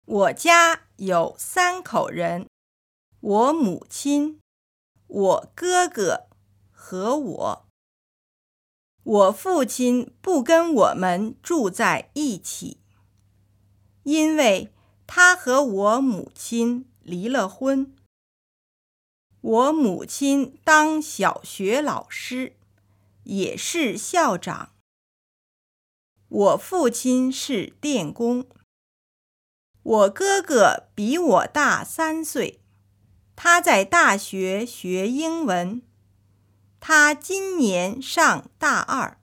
我家有3口人，我母亲、我哥哥和我。我父亲不跟我们住在一起，因为他和我母亲离了婚。我母亲当小学老师，也是校长。我父亲是电工。我哥哥比我大3岁，他在大学学英文，他今年上大2。